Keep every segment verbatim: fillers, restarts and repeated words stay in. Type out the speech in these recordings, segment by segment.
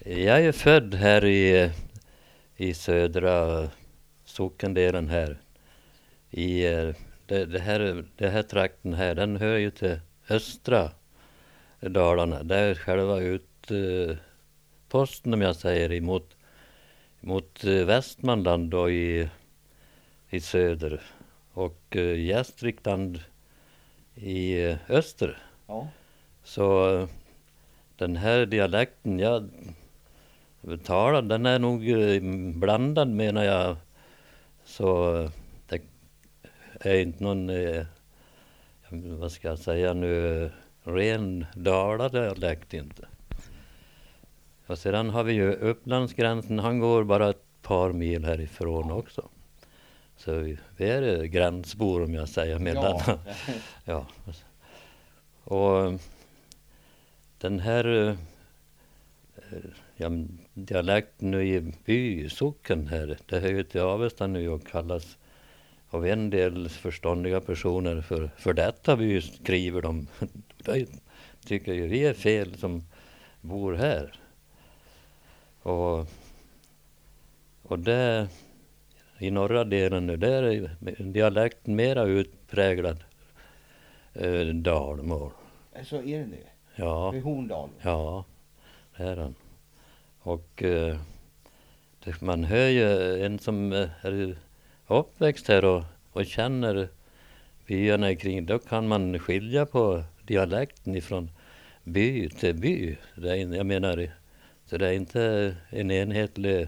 Jag är född här i, i södra sockendelen här. I det, det här, det här trakten här, den hör ju till östra Dalarna. Där själva utposten, om jag säger, emot mot Västmanland och i, i söder. Och Gästrikland i öster. Ja. Så den här dialekten jag talar, den är nog blandad, menar jag. Så det är inte någon, vad ska jag säga nu, ren Dala-dialekt inte. Och sedan har vi ju Upplandsgränsen, han går bara ett par mil härifrån också. Så vi är gränsbor, om jag säger mellan. Ja. Ja. Och den här ja, dialekten nu i bysocken här, det hör ju till Avesta nu och kallas av en del förståndiga personer för, för detta by, skriver de. Det tycker ju vi är fel som bor här. Och, och det i norra delen nu, där är dialekten mera utpräglad eh, dalmål. Så är det det? Ja. I Horndal? Ja, det är den. Och eh, det, man hör ju en som är uppväxt här och, och känner byarna kring, då kan man skilja på dialekten ifrån by till by. Det är, jag menar, så det är inte en enhetlig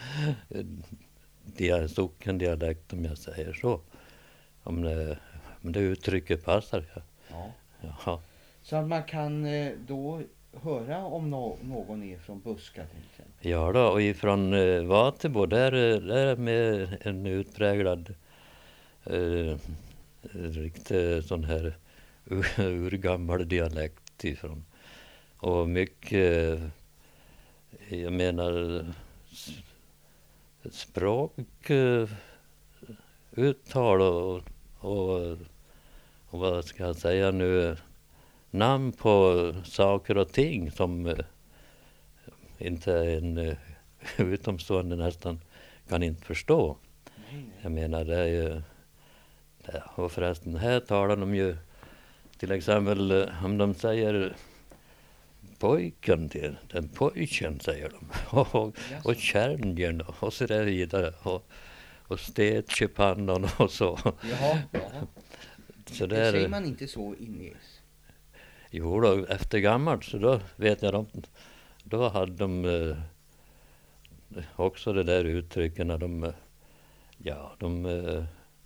dia, sockendialekt, om jag säger så. Om det, om det uttrycket passar. Ja. Ja. Ja. Så att man kan eh, då höra om no- någon är från Buska till exempel? Ja då, och ifrån eh, Vatebo, där, där är med en utpräglad eh, riktigt sån här ur, urgammal dialekt ifrån. Och mycket, jag menar, språk, eh, uttal och, och, och vad ska jag säga nu, namn på saker och ting som eh, inte en uh, utomstående nästan kan inte förstå. Nej, nej. Jag menar, det är ju det, och förresten här talar de ju till exempel uh, om de säger pojken till den pojken, säger de, och, och kärngen och så där vidare och, och stetchepannan och så. Jaha, jaha. Så det där, säger man inte så innes. Jo då, efter gammalt så då vet jag de, då hade de eh, också det där uttrycken när de, eh, ja, de, eh,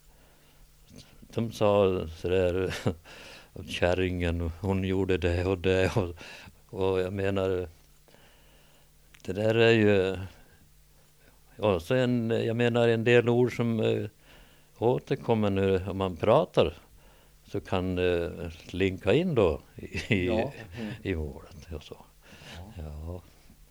de sa sådär att kärringen, hon gjorde det och det och, och jag menar, det där är ju, och sen, jag menar en del ord som eh, återkommer nu om man pratar, så kan eh, linka in då i, Ja. mm. i ordet och så. Ja. Ja.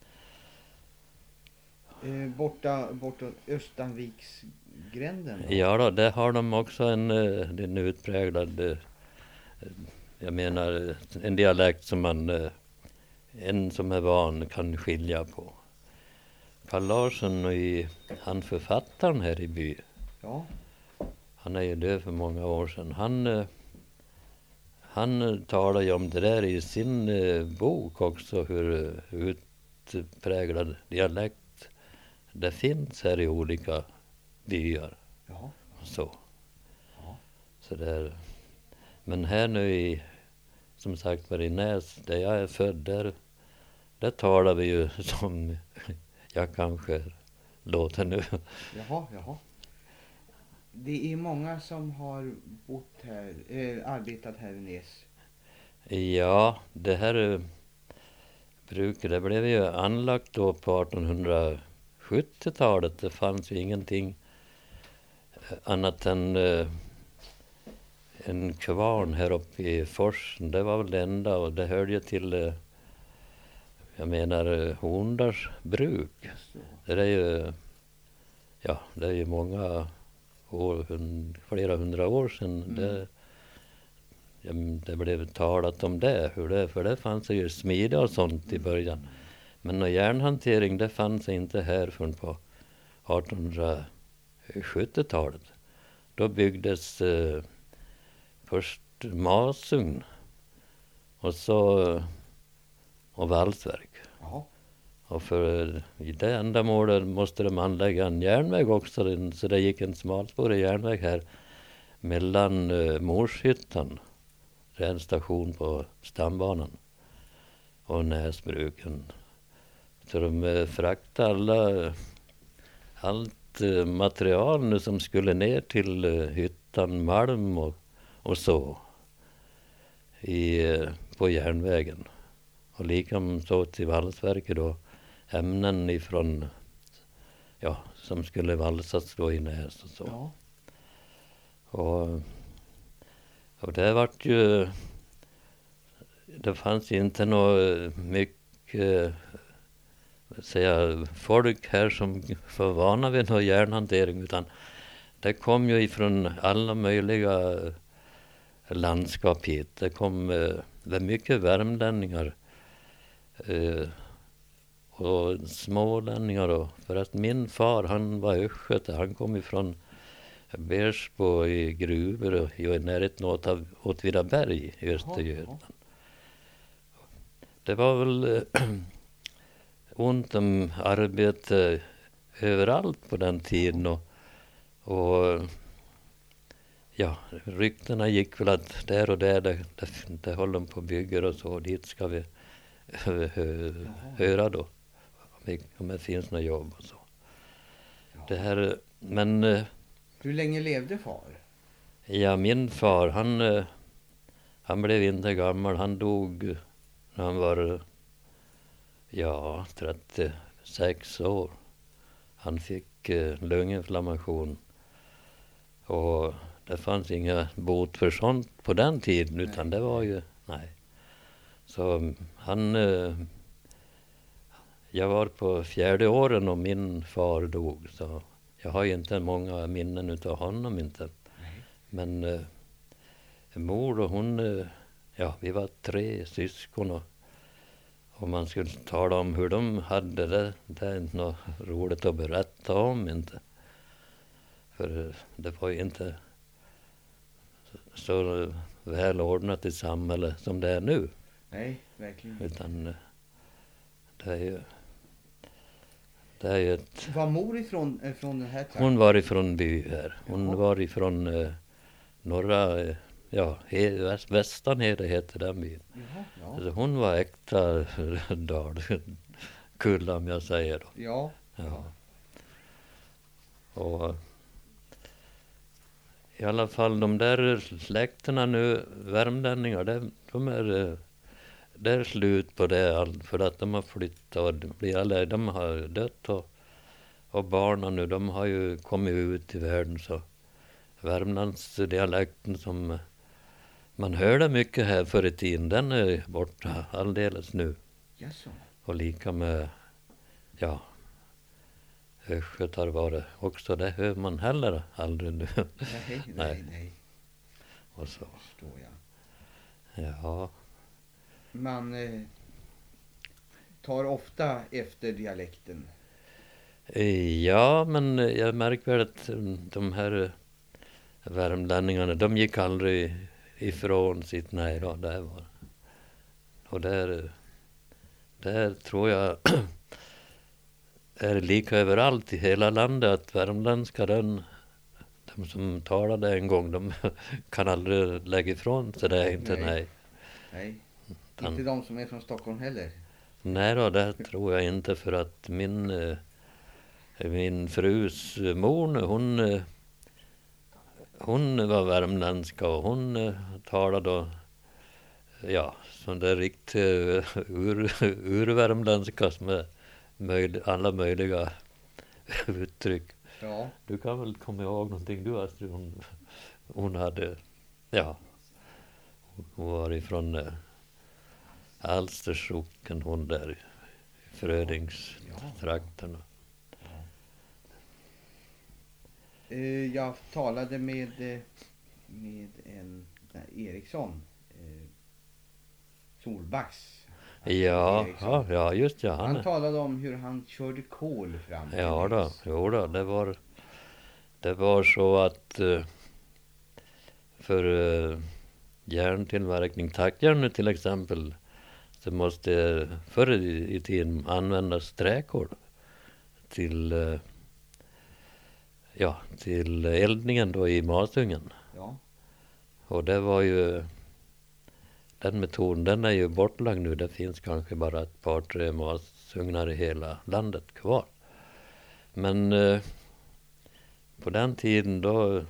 Eh, borta, borta Östanviksgränden då? Ja då, där har de också en, en utpräglad, jag menar en dialekt som man, en som är van kan skilja på. Carl Larsson, i, han författaren här i by, Ja. han är ju död för många år sedan. Han, han talar ju om det där i sin bok också, hur utpräglad dialekt det finns här i olika byar. Ja. Så. Ja. Så där. Men här nu i, som sagt var i Näs, där jag är född, där, där talar vi ju som jag kanske låter nu. Jaha, jaha. Det är många som har bott här, eh, arbetat här i Näs. Ja, det här bruket, det blev ju anlagt då på artonhundrasjuttiotalet. Det fanns ju ingenting annat än eh, en kvarn här uppe i forsen. Det var väl det enda, och det hörde ju till, eh, jag menar, Horndals bruk. Det är ju, ja, det är ju många år, hund, flera hundra år sedan mm. det, ja, det blev talat om det, hur det, för det fanns ju smida och sånt i början. Men någon järnhantering det fanns inte här förrän på artonhundrasjuttiotalet. Då byggdes eh, först masugn och så och valsverk. Jaha. Och för i det ändamålet måste de anlägga en järnväg också. Så det gick en smalspårig järnväg här mellan uh, Morshyttan, det är en station på stambanan, och Näsbruken. Så de uh, fraktade alla, allt uh, material nu som skulle ner till uh, hyttan, malm och, och så i, uh, på järnvägen. Och likam så till valsverket då, ämnen ifrån, ja, som skulle valsas då i Näs och så. Ja. Och, och det vart ju, det fanns ju inte något mycket, säga, folk här som var vana vid någon järnhantering, utan det kom ju ifrån alla möjliga landskap hit. Det kom eh, mycket värmlänningar eh, och smålänningar. Och, för att min far, han var östgöte, han kom ifrån Bersbo i gruvor och i närheten åt av Åtvidaberg i Östergötland. Det var väl äh, ont om arbete överallt på den tiden. Och, och ja, ryktena gick väl att där och där, det, det, det håller de på bygger och så, dit ska vi hö, hö, höra då. Om det finns något jobb och så. Ja. Det här, men... Hur länge levde far? Ja, min far, han, han blev inte gammal. Han dog när han var, ja, trettiosex år. Han fick eh, lunginflammation. Och det fanns inga bot för sånt på den tiden, utan det var ju, nej. Så han, eh, jag var på fjärde åren och min far dog, så jag har ju inte många minnen utav honom inte. Nej. Men eh, mor och hon, eh, ja, vi var tre syskon, och om man skulle tala om hur de hade det, det är inte något roligt att berätta om inte. För eh, det var ju inte så eh, välordnat i samhället som det är nu. Nej, verkligen. Utan eh, det är ju det är ju ett... Var mor ifrån, eh, från den här trakten? Hon var ifrån by här. Hon Jaha. var ifrån eh, norra, eh, ja, he, väst, Västanhede heter den byn. Jaha, ja. Alltså hon var äkta dalkulla, om jag säger då. Ja. Ja. Och i alla fall de där släkterna nu, värmlänningar, de, de är, eh, det är slut på det all, för att de har flyttat och blir alla, de har dött och, och barnen nu, de har ju kommit ut i världen, så Värmlandsdialekten som man hörde mycket här förr i tiden, den är borta alldeles nu. Jaså. Och lika med, ja, östgötar var det också, det hör man heller aldrig nu. Nej, nej, nej. nej. Och så, Förstår jag. ja. Man eh, tar ofta efter dialekten. Ja, men jag märker väl att de här värmlänningarna, de gick aldrig ifrån sitt nej då, där var. Och där, där tror jag är lika överallt i hela landet, att värmländska, den, de som talade en gång, de kan aldrig lägga ifrån sig det, inte nej. Nej. Nej, Utan, inte de som är från Stockholm heller. nej då, det tror jag inte, för att min, eh, min frus mor nu, hon, eh, hon var värmländska och hon eh, talade då, ja, som det är riktigt ur, urvärmländska med möj, alla möjliga uttryck. Ja. Du kan väl komma ihåg någonting du, Astrid? Hon, hon hade, ja, hon var ifrån eh, Alstersocken, hon där i Frödingstrakterna. Eh, jag talade med, eh, med en nej, Eriksson, eh, Solbacks. Ja, Eriksson. ja, ja, just ja. Han Han, talade om hur han körde kol fram till ja då, hus. jo då, det var, det var så att eh, för eh, järntillverkning, tackjärn till exempel, så måste förr i, i tiden användas träkol till, eh, ja, till eldningen då i masugnen. Ja. Och det var ju, den metoden, den är ju bortlagd nu. Det finns kanske bara ett par, tre masugnar i hela landet kvar. Men eh, på den tiden då,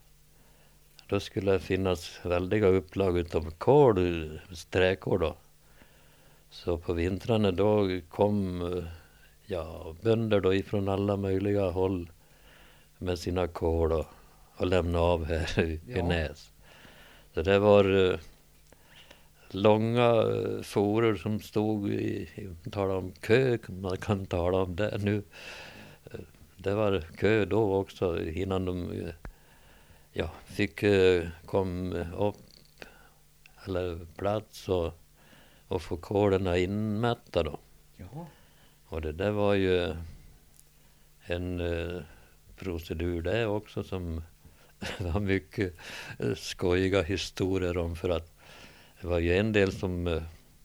då skulle det finnas väldiga upplag utav kol, träkol då. Så på vintrarna då kom eh, ja, bönder då ifrån alla möjliga håll med sina kol och, och lämnade av här i, Ja. i Näs. Så det var eh, långa eh, forer som stod i, i tala om kö, man kan tala om det nu. Eh, Det var kö då också innan de eh, ja, fick eh, kom upp eller plats och, och få koderna inmätta då. Jaha. Och det där var ju en eh, procedur det också som var mycket eh, skojiga historier om, för att det var ju en del som eh,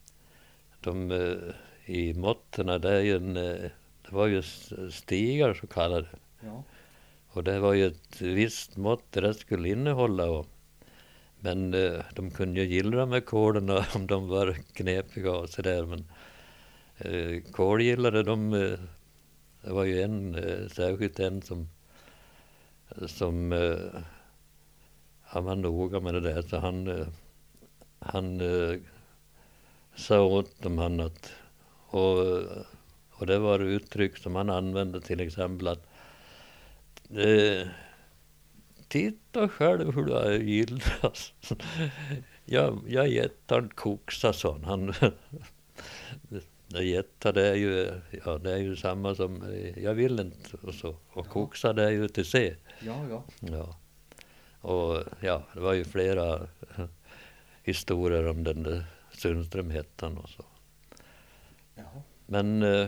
de eh, i måtterna, det är ju en, eh, det var ju s- stigar så kallade. Ja. Och det var ju ett visst mått det skulle innehålla. Och, men eh, de kunde ju gillra med koderna om de var knepiga och sådär. Men eh, kolgillare, de, eh, det var ju en, eh, särskilt en som, som eh, han var noga med det där. Så han, eh, han eh, sa åt dem han att, och, och det var uttryck som han använde, till exempel att eh, titta själv hur du gillas. jag, jag jättar koksa, sa han. Det jätta, det är ju, ja, det är ju samma som eh, jag vill inte och så. Och Ja. koksa, det är ju till se. Ja, ja. Ja. Och ja, det var ju flera historier om den där Sundström-hettan och så. Jaha. Men eh,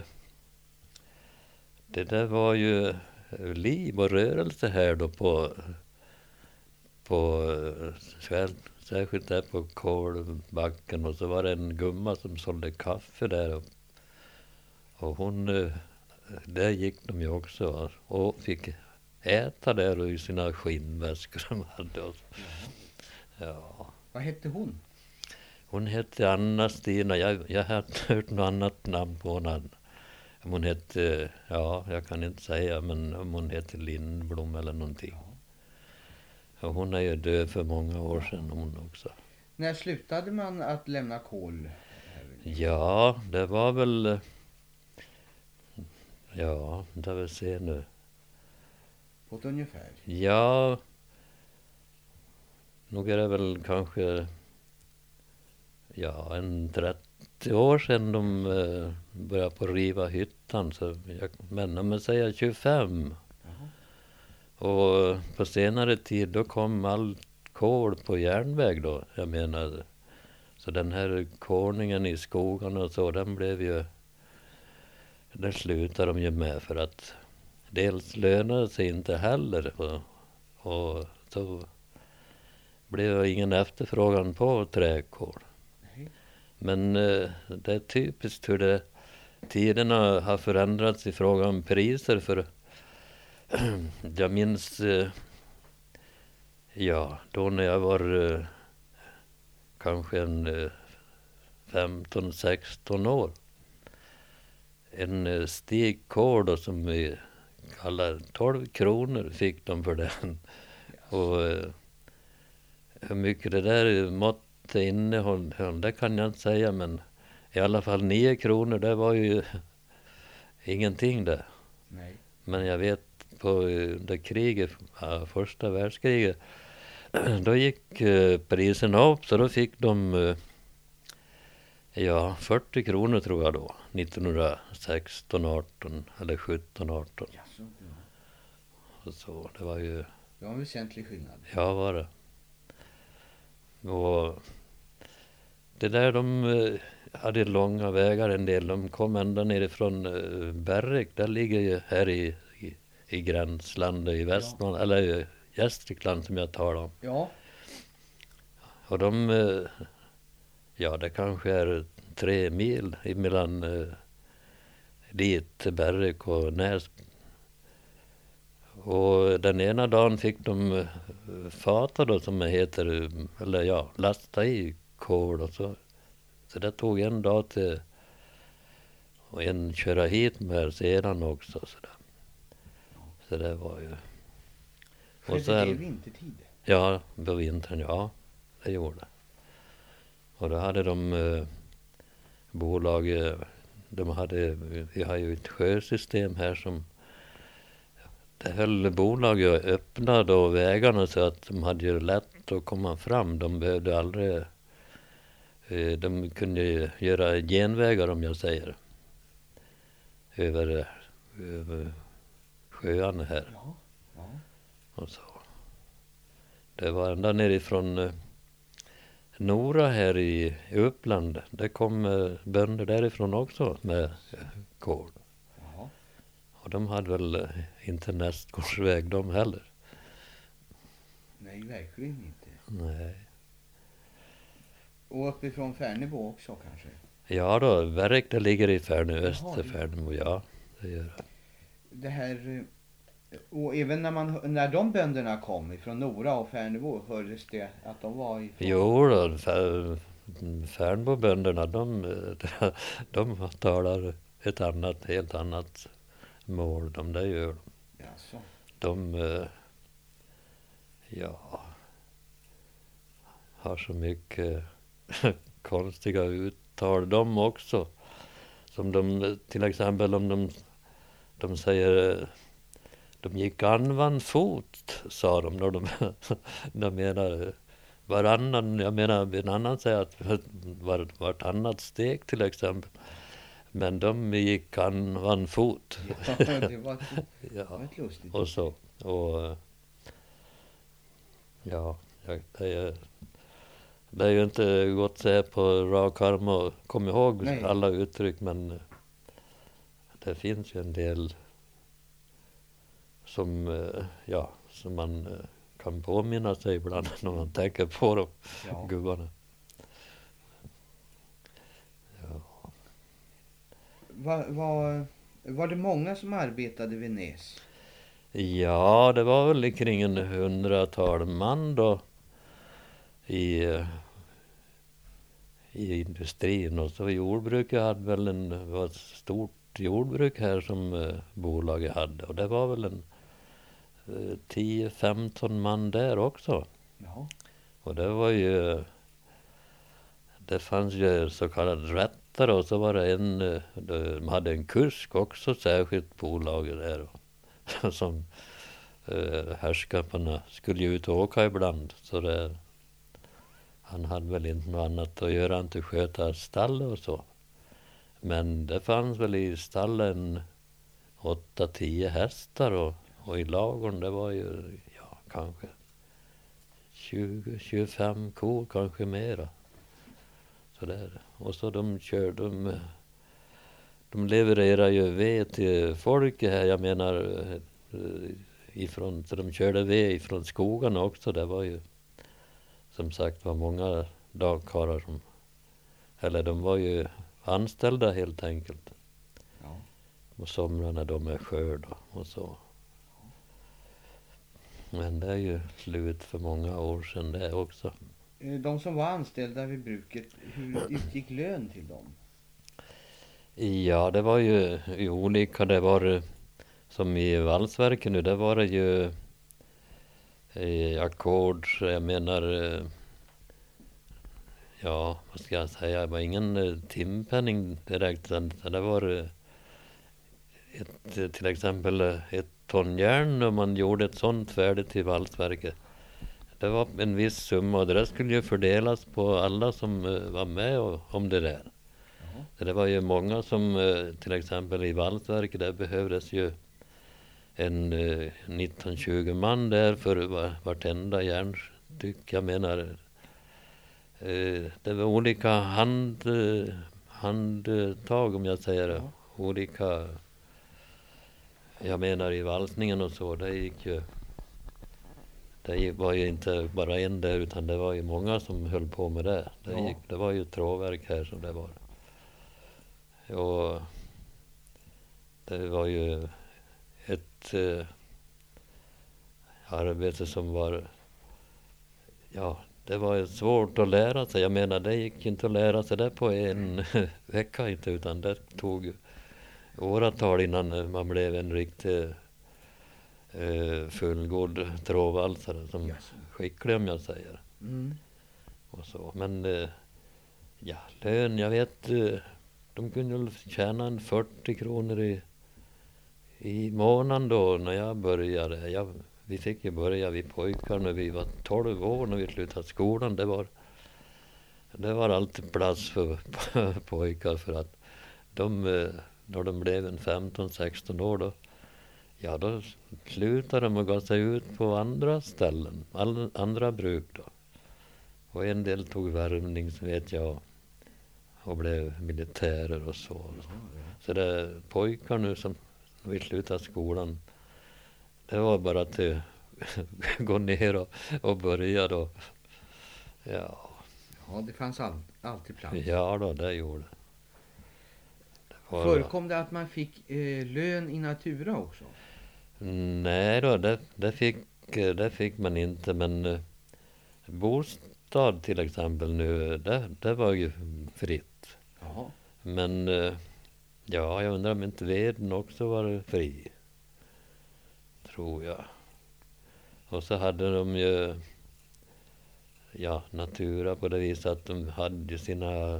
det där var ju liv och rörelse här då på, på eh, särskilt där på Kolbacken. Och så var det en gumma som sålde kaffe där. Och, och hon, eh, där gick de ju också och fick äta där och i sina skinnväskor de hade. Och, Jaha. ja. Vad hette hon? Hon hette Anna-Stina. Jag, jag har inte hört något annat namn på henne. Om hon hette, ja, jag kan inte säga, men om hon hette Lindblom eller någonting. Ja. Och hon är ju död för många år sedan hon också. När slutade man att lämna kol? Ja, det var väl, ja, det vill se nu. På ett ungefär. Ja, nog är det väl kanske, ja, en trettio år sedan de eh, började på riva hyttan. Så jag, men om man säger tjugofem. Jaha. Och på senare tid då kom all kol på järnväg då. Jag menar, så den här kolningen i skogarna och så, den blev ju, där slutade de ju med, för att dels lönade sig inte heller. Och, och så blev det ingen efterfrågan på träkol. Nej. Men eh, det är typiskt hur det, tiderna har förändrats i fråga om priser. För jag minns, eh, ja, då när jag var eh, kanske en eh, femton sexton år. En eh, stig kol då, som vi kallar tolv kronor fick de för den. Och eh, hur mycket det där mått innehåll, det kan jag inte säga, men i alla fall nio kronor, det var ju ingenting där. Nej. Men jag vet på eh, det kriget, ja, första världskriget, då gick eh, priserna upp, så då fick de eh, ja, fyrtio kronor tror jag då, nittonhundrasexton arton eller sjutton arton. Jaså, ja. Och så, det var ju, Det var en väsentlig skillnad. ja, var det. Och det där de, eh, hade långa vägar en del. De kom ända nerifrån uh, Berrik. Där ligger ju här i, i, i gränslandet i Västmanland. Ja. Eller i Gästrikland som jag talar om. Ja. Och de... Uh, ja, det kanske är tre mil mellan uh, dit till Berrik och Näs. Och den ena dagen fick de uh, fata då, som det heter. Eller ja, lasta i kol och så. Så det tog en dag till och en köra hit med sedan också. Så, där. Så det var ju... Och så, det vintertid? Ja, på vintern, ja. Det gjorde det. Och då hade de eh, bolag... De hade, vi har ju ett sjösystem här som... Det höll bolaget öppna då vägarna så att de hade ju lätt att komma fram. De behövde aldrig... De kunde göra genvägar, om jag säger, över, över sjöarna här. Ja, ja. Och så. Det var ända nerifrån eh, Nora här i, i Uppland. Det kom eh, bönder därifrån också med eh, kol. Ja. Och de hade väl eh, inte nästgårdsväg de heller. Nej, verkligen inte. Nej. Och uppifrån Färnebo också kanske? Ja då, Verk det ligger i Färnebo, Österfärnebo, ja. Det gör det. Det här, och även när, man, när de bönderna kom ifrån Nora och Färnebo hördes det att de var ifrån... Jo då, Färnebo-bönderna, de, de, de talar ett annat, helt annat mål, de där gör de. Jaså. De, ja, har så mycket konstiga uttal de också. Som de, till exempel om de, de säger, de gick anvan fot, sa de. När de, de menar varannan, jag menar en annan säger att var, vartannat steg till exempel. Men de gick anvan fot. Ja, det var ett, ja. var ett lustigt. Och så, och ja, det är, det är ju inte gott att säga på rak arm och kom ihåg Nej. alla uttryck, men det finns ju en del som, ja, som man kan påminna sig ibland när man tänker på dem, ja. Gubbarna. Ja. Var, var, var det många som arbetade vid Näs? Ja, det var väl kring en hundratal man då i, i industrin. Och så jordbruket hade väl en, var ett stort jordbruk här som eh, bolaget hade. Och det var väl en eh, tio femton man där också. Ja. Och det var ju, det fanns ju så kallade rättare, och så var det en, de hade en kusk också, särskilt bolaget där. Som eh, härskaparna skulle ju ut och åka ibland, så det, han hade väl inte något annat att göra än att sköta stall och så. Men det fanns väl i stallen åtta tio hästar, och, och i lagorn det var ju ja, kanske tjugo tjugofem kor, kanske mera. Så där. Och så de körde de, de levererar ju ved till folket här, jag menar ifrån, så de körde ved ifrån skogarna också. Det var ju som sagt var många dagkarlar som, eller de var ju anställda helt enkelt. Ja. Och somrarna de är skörd och så. Men det är ju slut för många år sedan det också. De som var anställda vid bruket, hur utgick lön till dem? Ja, det var ju olika. Det var som i valsverken nu, det var det ju eh, ackord, jag menar eh, ja, vad ska jag säga, det var ingen eh, timpenning direkt, det var eh, ett, till exempel ett ton järn, och man gjorde ett sånt färdigt till valsverket. Det var en viss summa, och det skulle ju fördelas på alla som uh, var med och, om det där. Uh-huh. Så det var ju många som, uh, till exempel i valsverket, där behövdes ju en uh, nitton tjugo man där för var, vartenda järnstyck. Jag menar, uh, det var olika hand, uh, handtag, om jag säger det. Ja. Olika, jag menar i valsningen och så, det gick ju, det var ju inte bara en där, utan det var ju många som höll på med det. Det, Ja. gick, det var ju tråverk här som det var. Och det var ju ett eh, arbete som var, ja, det var ju svårt att lära sig. Jag menar, det gick inte att lära sig det på en vecka inte, utan det tog åratal innan man blev en riktig eh, fullgod tråvalsare, som Jaså. skicklig, om jag säger. Mm. Och så. Men eh, ja, lön, jag vet, eh, de kunde väl tjäna en fyrtio kronor i, i månaden då när jag började. Jag, vi fick ju börja, vi pojkar, när vi var tolv år, när vi slutade skolan. Det var, det var alltid plats för pojkar, för att de, eh, när de blev en femton sexton år då, ja, då slutade de och gav sig ut på andra ställen, all, andra bruk då. Och en del tog värvning, så vet jag, och blev militärer och så. Så det är pojkar nu som vill sluta skolan, det var bara att gå ner och, och börja då. Ja, Ja, det fanns all, alltid plats. ja då, det gjorde det. Var, Förekom det att man fick eh, lön i natura också? nej då, det, det, fick, det fick man inte, men eh, bostad till exempel nu, det, det var ju fritt. Ja. Men eh, ja, jag undrar om inte veden också var fri. Tror jag. Och så hade de ju, ja, natura på det viset att de hade sina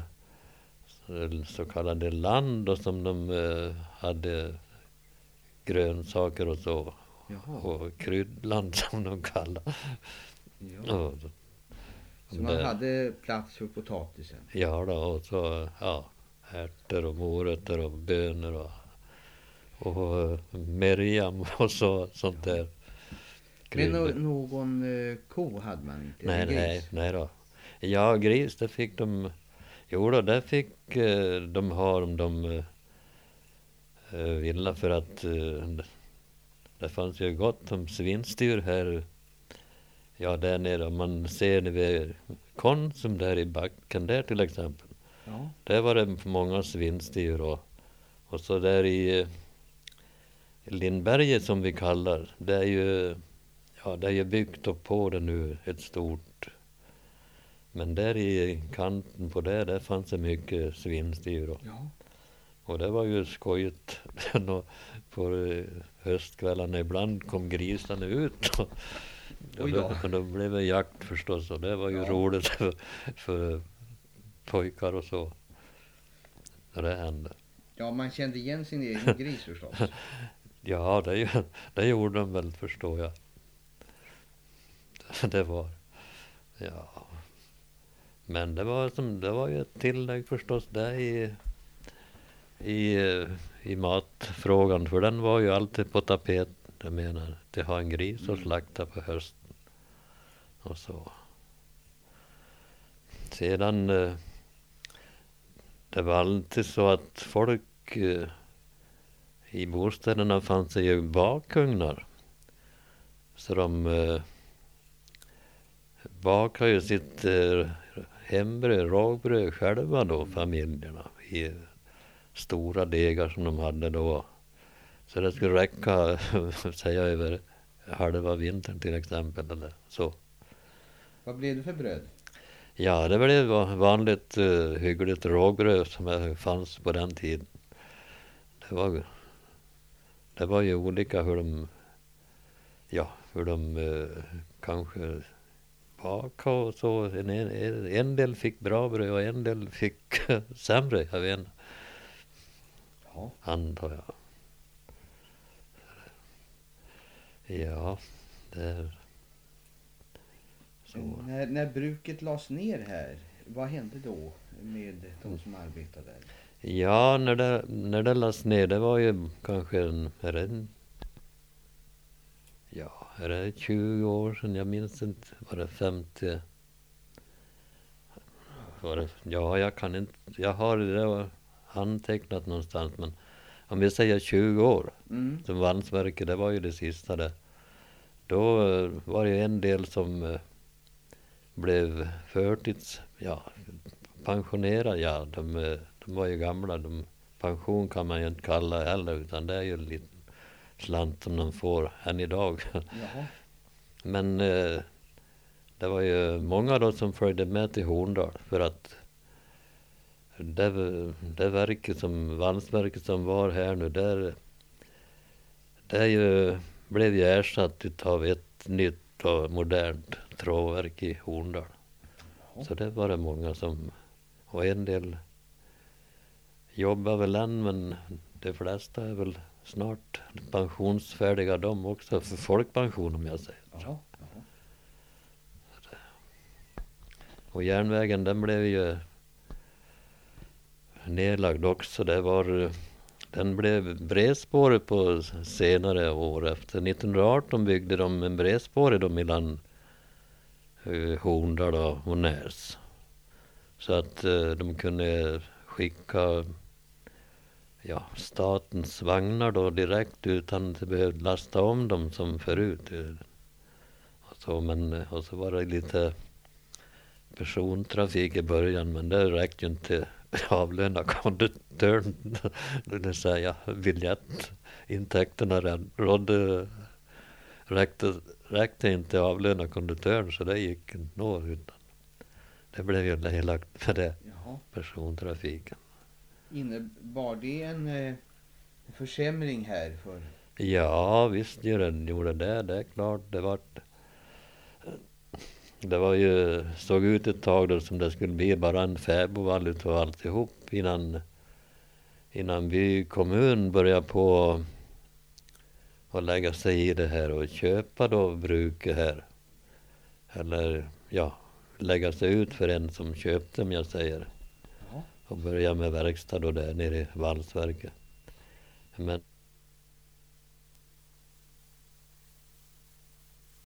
så kallade land, och som de eh, hade grönsaker och så. Jaha. Och kryddland som de kallar. Ja. Och, Så man det, hade plats för potatisen? ja då, och så ja, ärtor och morötter och bönor och, och eh, meriam och så, sånt där. Men Kryddor. no någon eh, ko hade man inte? Nej, eller nej, gris? nej då. Ja, gris, det fick de. Jo då, det fick eh, de ha om de eh, ville, för att eh, det fanns ju gott om svinstyr här. Ja, där nere. Om man ser när vi Konsum där i backen där till exempel. Ja. Där var det många svinstyr, och, och så där i eh, Lindberget som vi kallar, det är ju, ja, det är ju byggt upp på det nu, ett stort. Men där i kanten på det, där fanns det mycket svinstyr. Och, Ja. och det var ju skojigt. På eh, höstkvällarna ibland kom grisarna ut. Och, Oj då. och då blev det jakt förstås. Och det var ju Ja. roligt för, för pojkar och så. När det hände. Ja, man kände igen sin egen gris förstås. Ja, det, ju- det gjorde de väl, förstår jag. Det var, ja. Men det var, som, det var ju ett tillägg förstås där i, i, i matfrågan. För den var ju alltid på tapeten. Jag menar, att ha en gris och Mm. slakta på hösten. Och så. Sedan, eh, det var alltid så att folk eh, i bostäderna fanns det ju bakugnar. Så de eh, bakade ju sitt eh, hembröd, rågbröd själva då, familjerna. I stora degar som de hade då. Så det skulle räcka, säga, över halva vintern till exempel. Eller så. Vad blev det för bröd? Ja, det blev vanligt uh, hyggligt rågbröd som fanns på den tiden. Det var, det var ju olika hur de, ja, hur de uh, kanske bakade och så. En, en, en del fick bra bröd och en del fick sämre, jag vet inte. Ja. Antar jag. Ja, det är så. När, när bruket lades ner här, vad hände då med de som arbetade där? Ja, när det, när det lades ner, det var ju kanske en, är det en, ja, är det tjugo år sedan, jag minns inte, var det femtio, var det, ja, jag kan inte, jag har det där antecknat någonstans, men om vi säger tjugo år Mm. som valsverket, det var ju det sista där. Då eh, var det en del som eh, blev förtids, ja, pensionerade, ja, de, eh, de var ju gamla, de, pension kan man ju inte kalla heller, utan det är ju en liten slant som de får än idag. Jaha. Men eh, det var ju många då som följde med till Horndal för att det, det verket som, valsverket som var här nu, där, det är ju, blev ju ersatt av ett nytt och modernt trådverk i Horndal. Jaha. Så det var det många som, och en del jobbar väl än, men de flesta är väl snart pensionsfärdiga de också, för folkpension om jag säger. Jaha. Jaha. Och järnvägen, den blev ju nedlagd också. Det var, den blev bredspårig på senare år. Efter nittonhundraarton byggde de en bredspårig då mellan eh, Horndal och Näs. Så att eh, de kunde skicka, ja, statens vagnar då direkt utan att behöva lasta om dem som förut. Och så, men, och så var det lite persontrafik i början, men det räckte ju inte avlöna konduktören, det vill säga biljettintäkterna rådde, räckte, räckte inte avlöna konduktören, så det gick inte nå, utan det blev ju nedlagt för det, Jaha. persontrafiken. Innebar det en eh, försämring här för? Ja, visst gjorde det, gjorde det, det är klart, det var det var ju, såg ut ett tag då som det skulle bli bara en fäbodvall utav alltihop innan, innan vi kommun började på att lägga sig i det här och köpa då bruket här. Eller ja, lägga sig ut för en som köpte, om jag säger. Ja. Och börja med verkstad då där nere i valsverket. Men